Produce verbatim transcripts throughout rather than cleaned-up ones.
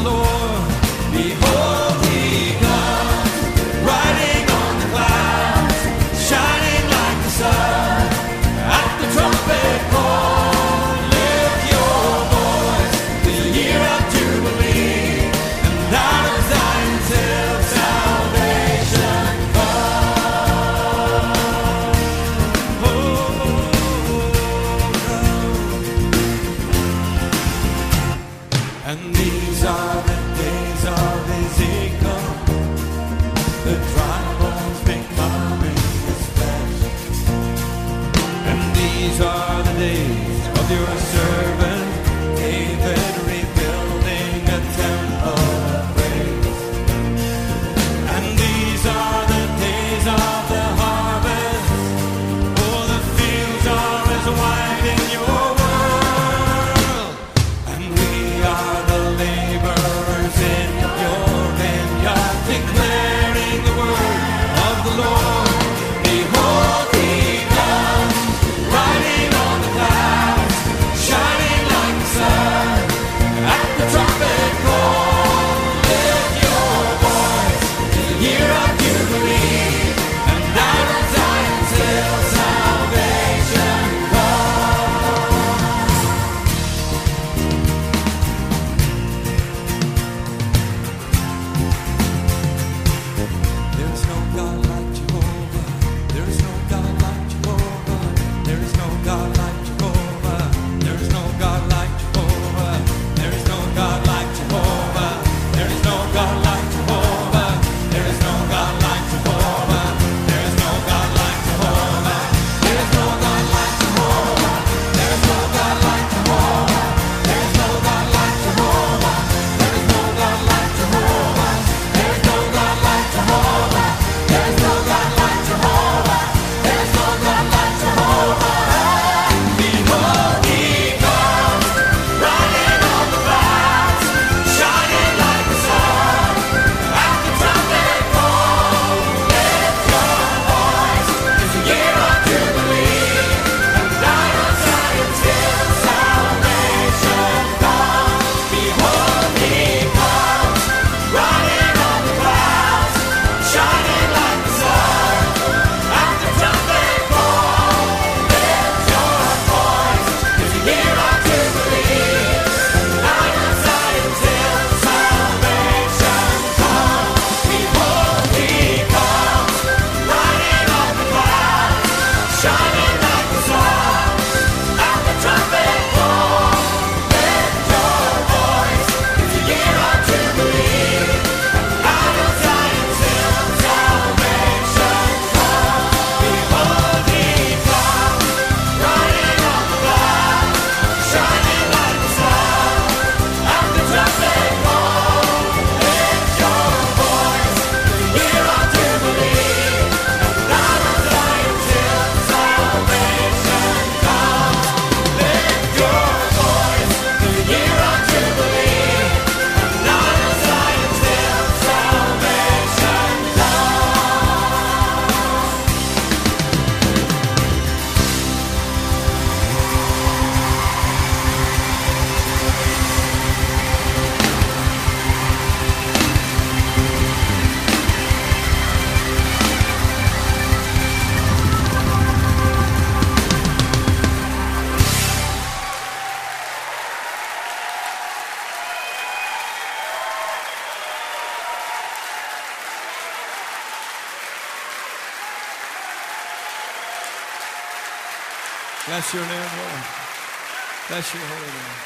Lord. Behold, he comes, riding on the clouds, shining like the sun. At the trumpet call, lift your voice, the year of Jubilee, and out of Zion's hill salvation comes. Oh, and these are the days of Ezekiel, the dry bones becoming his flesh. And these are the days of your servant David, rebuilding a temple of praise. And these are the days of the harvest, oh, the fields are as white in your world. And we are the laborers in your vineyard, declaring the word of the Lord. Behold, he comes, riding on the clouds, shining like the sun. At the trumpet call, lift your voice, the year of Jubilee, and out of Zion's hill salvation comes. There is no God like Jehovah. There is no God like Jehovah. There is no God like Jehovah. There is no God like Jehovah. There is no God like Jehovah. There is no God like Jehovah. There is no God like Jehovah. There is no God like Jehovah. There is no God like Jehovah. There is no God like Jehovah. There is no God like Jehovah. There is no God like Jehovah. There is no God like Jehovah. There is no God like Jehovah. There is no God like Jehovah. Behold, he comes, riding on the clouds, shining like the sun. At the trumpet call, lift your voice, 'tis the year of Jubilee, and out of Zion's hill salvation comes. Behold, he comes, riding on the clouds, shining like the sun. At the trumpet call, lift your voice, 'tis the year of Jubilee, and out of Zion's hill salvation comes. Behold, he comes, riding on the clouds, shining like the sun. At the trumpet call, lift your voice, 'tis the year of Jubilee, and out of Zion's hill salvation comes. Behold, he comes, riding on the clouds, shining like the sun. At the trumpet call, lift your voice, 'tis the year of Jubilee, and out of Zion's hill salvation comes. Lift your voice, 'tis the year of Jubilee, and out of Zion's hill salvation Bless your name, Lord. Bless your holy name.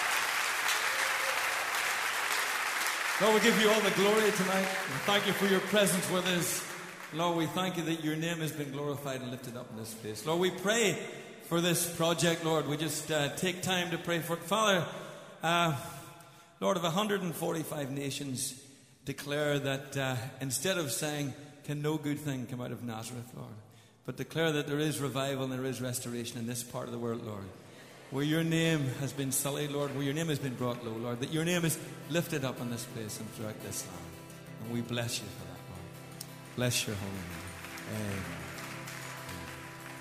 Lord, we give you all the glory tonight. We thank you for your presence with us. Lord, we thank you that your name has been glorified and lifted up in this place. Lord, we pray for this project, Lord. We just uh, take time to pray for it. Father, uh, Lord, of one hundred forty-five nations declare that uh, instead of saying, can no good thing come out of Nazareth, Lord, but declare that there is revival and there is restoration in this part of the world, Lord, where your name has been sullied, Lord, where your name has been brought low, Lord, that your name is lifted up in this place and throughout this land. And we bless you for that, Lord. Bless your holy name.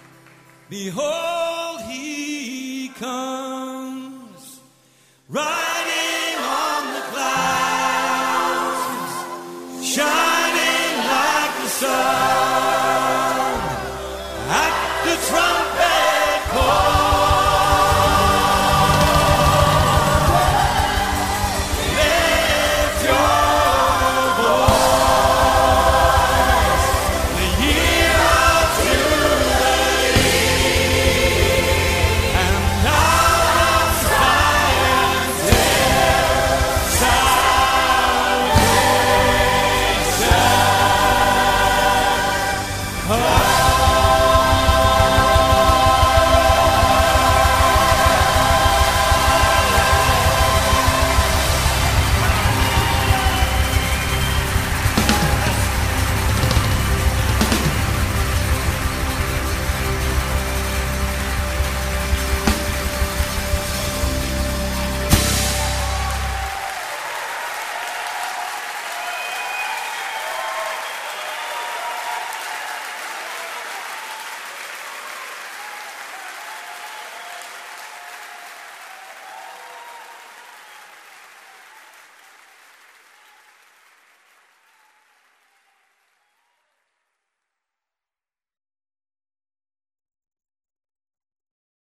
Amen. Behold, he comes, right.